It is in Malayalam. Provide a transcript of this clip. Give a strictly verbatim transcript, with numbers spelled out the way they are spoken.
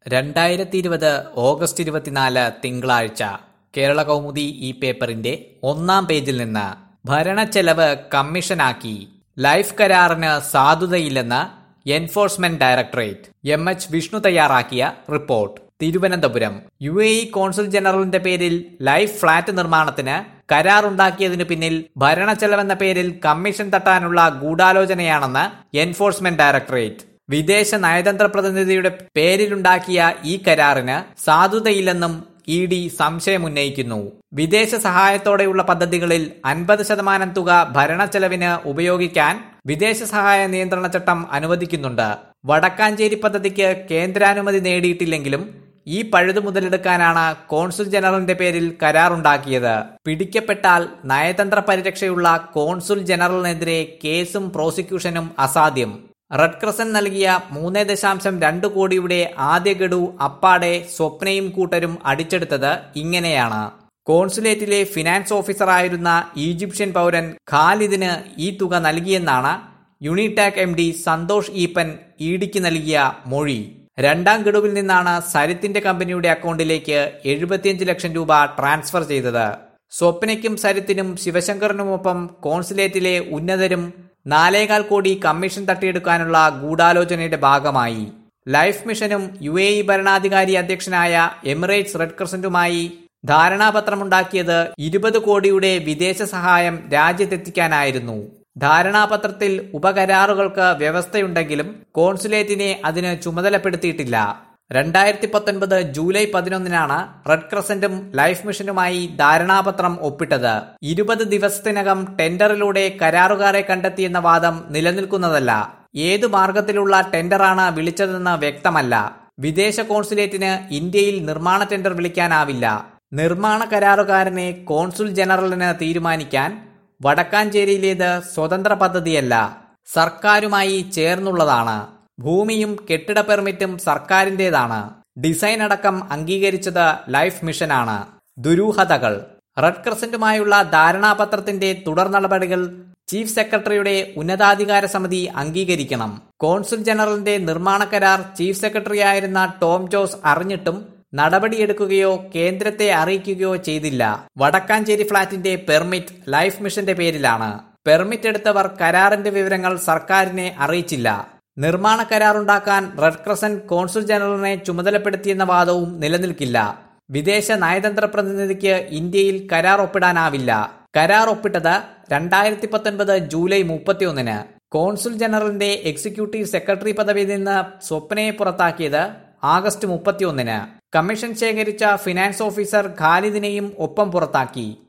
രണ്ടായിരത്തി ഇരുപത് ഓഗസ്റ്റ് ഇരുപത്തിനാല് തിങ്കളാഴ്ച കേരള കൗമുദി ഈ പേപ്പറിന്റെ ഒന്നാം പേജിൽ നിന്ന് ഭരണച്ചെലവ് കമ്മീഷനാക്കി ലൈഫ് കരാറിന് സാധുതയില്ലെന്ന് enforcement directorate. M H Vishnu തയ്യാറാക്കിയ report. Thiruvananthapuram. U A E consul ജനറലിന്റെ പേരിൽ ലൈഫ് ഫ്ളാറ്റ് നിർമ്മാണത്തിന് കരാറുണ്ടാക്കിയതിനു പിന്നിൽ ഭരണച്ചെലവെന്ന പേരിൽ കമ്മീഷൻ തട്ടാനുള്ള ഗൂഢാലോചനയാണെന്ന് എൻഫോഴ്സ്മെന്റ് ഡയറക്ടറേറ്റ്. വിദേശ നയതന്ത്ര പ്രതിനിധിയുടെ പേരിലുണ്ടാക്കിയ ഈ കരാറിന് സാധുതയില്ലെന്നും ഇ ഡി സംശയമുന്നയിക്കുന്നു. വിദേശ സഹായത്തോടെയുള്ള പദ്ധതികളിൽ അൻപത് ശതമാനം തുക ഭരണച്ചെലവിന് ഉപയോഗിക്കാൻ വിദേശ സഹായ നിയന്ത്രണ ചട്ടം അനുവദിക്കുന്നുണ്ട്. വടക്കാഞ്ചേരി പദ്ധതിക്ക് കേന്ദ്രാനുമതി നേടിയിട്ടില്ലെങ്കിലും ഈ പഴുതു മുതലെടുക്കാനാണ് കോൺസുൽ ജനറലിന്റെ പേരിൽ കരാറുണ്ടാക്കിയത്. പിടിക്കപ്പെട്ടാൽ നയതന്ത്ര പരിരക്ഷയുള്ള കോൺസുൽ ജനറലിനെതിരെ കേസും പ്രോസിക്യൂഷനും അസാധ്യം. റെഡ് ക്രസന്റ് നൽകിയ മൂന്ന് ദശാംശം രണ്ട് കോടിയുടെ ആദ്യ ഗഡു അപ്പാടെ സ്വപ്നയും കൂട്ടരും അടിച്ചെടുത്തത് ഇങ്ങനെയാണ്. കോൺസുലേറ്റിലെ ഫിനാൻസ് ഓഫീസറായിരുന്ന ഈജിപ്ഷ്യൻ പൗരൻ ഖാലിദിന് ഈ തുക നൽകിയെന്നാണ് Unitac M D Santhosh Eappen ഇഡിക്ക് നൽകിയ മൊഴി. രണ്ടാം ഗഡുവിൽ നിന്നാണ് സരിത്തിന്റെ കമ്പനിയുടെ അക്കൗണ്ടിലേക്ക് എഴുപത്തിയഞ്ച് ലക്ഷം രൂപ ട്രാൻസ്ഫർ ചെയ്തത്. സ്വപ്നയ്ക്കും സരിത്തിനും ശിവശങ്കറിനുമൊപ്പം കോൺസുലേറ്റിലെ ഉന്നതരും നാലേകാൽ കോടി കമ്മീഷൻ തട്ടിയെടുക്കാനുള്ള ഗൂഢാലോചനയുടെ ഭാഗമായി. ലൈഫ് മിഷനും യു എ ഇ ഭരണാധികാരി അധ്യക്ഷനായ എമിറേറ്റ്സ് റെഡ് ക്രസന്റുമായി ധാരണാപത്രമുണ്ടാക്കിയത് ഇരുപത് കോടിയുടെ വിദേശ സഹായം രാജ്യത്തെത്തിക്കാനായിരുന്നു. ധാരണാപത്രത്തിൽ ഉപകരാറുകൾക്ക് വ്യവസ്ഥയുണ്ടെങ്കിലും കോൺസുലേറ്റിനെ അതിന് ചുമതലപ്പെടുത്തിയിട്ടില്ല. രണ്ടായിരത്തി പത്തൊൻപത് ജൂലൈ പതിനൊന്നിനാണ് റെഡ് ക്രസന്റും ലൈഫ് മിഷനുമായി ധാരണാപത്രം ഒപ്പിട്ടത്. ഇരുപത് ദിവസത്തിനകം ടെൻഡറിലൂടെ കരാറുകാരെ കണ്ടെത്തിയെന്ന വാദം നിലനിൽക്കുന്നതല്ല. ഏതു മാർഗത്തിലുള്ള ടെൻഡറാണ് വിളിച്ചതെന്ന് വ്യക്തമല്ല. വിദേശ കോൺസുലേറ്റിന് ഇന്ത്യയിൽ നിർമ്മാണ ടെൻഡർ വിളിക്കാനാവില്ല. നിർമ്മാണ കരാറുകാരനെ കോൺസുൽ ജനറലിന് തീരുമാനിക്കാൻ. വടക്കാഞ്ചേരിയിലേത് സ്വതന്ത്ര പദ്ധതിയല്ല, സർക്കാരുമായി ചേർന്നുള്ളതാണ്. ഭൂമിയും കെട്ടിട പെർമിറ്റും സർക്കാരിന്റേതാണ്. ഡിസൈൻ അടക്കം അംഗീകരിച്ചത് ലൈഫ് മിഷനാണ്. ദുരൂഹതകൾ. റെഡ് ക്രസന്റുമായുള്ള ധാരണാപത്രത്തിന്റെ തുടർ നടപടികൾ ചീഫ് സെക്രട്ടറിയുടെ ഉന്നതാധികാര സമിതി അംഗീകരിക്കണം. കോൺസുൽ ജനറലിന്റെ നിർമ്മാണ കരാർ ചീഫ് സെക്രട്ടറിയായിരുന്ന ടോം ജോസ് അറിഞ്ഞിട്ടും നടപടിയെടുക്കുകയോ കേന്ദ്രത്തെ അറിയിക്കുകയോ ചെയ്തില്ല. വടക്കാഞ്ചേരി ഫ്ളാറ്റിന്റെ പെർമിറ്റ് ലൈഫ് മിഷന്റെ പേരിലാണ്. പെർമിറ്റ് എടുത്തവർ കരാറിന്റെ വിവരങ്ങൾ സർക്കാരിനെ അറിയിച്ചില്ല. നിർമ്മാണ കരാറുണ്ടാക്കാൻ റെഡ് ക്രസന്റ് കോൺസുൽ ജനറലിനെ ചുമതലപ്പെടുത്തിയെന്ന വാദവും നിലനിൽക്കില്ല. വിദേശ നയതന്ത്ര പ്രതിനിധിക്ക് ഇന്ത്യയിൽ കരാർ ഒപ്പിടാനാവില്ല. കരാർ ഒപ്പിട്ടത് രണ്ടായിരത്തി പത്തൊൻപത് ജൂലൈ മുപ്പത്തിയൊന്നിന്. കോൺസുൽ ജനറലിന്റെ എക്സിക്യൂട്ടീവ് സെക്രട്ടറി പദവിയിൽ നിന്ന് സ്വപ്നയെ പുറത്താക്കിയത് ആഗസ്റ്റ് മുപ്പത്തിയൊന്നിന്. കമ്മീഷൻ ശേഖരിച്ച ഫിനാൻസ് ഓഫീസർ ഖാലിദിനെയും ഒപ്പം പുറത്താക്കി.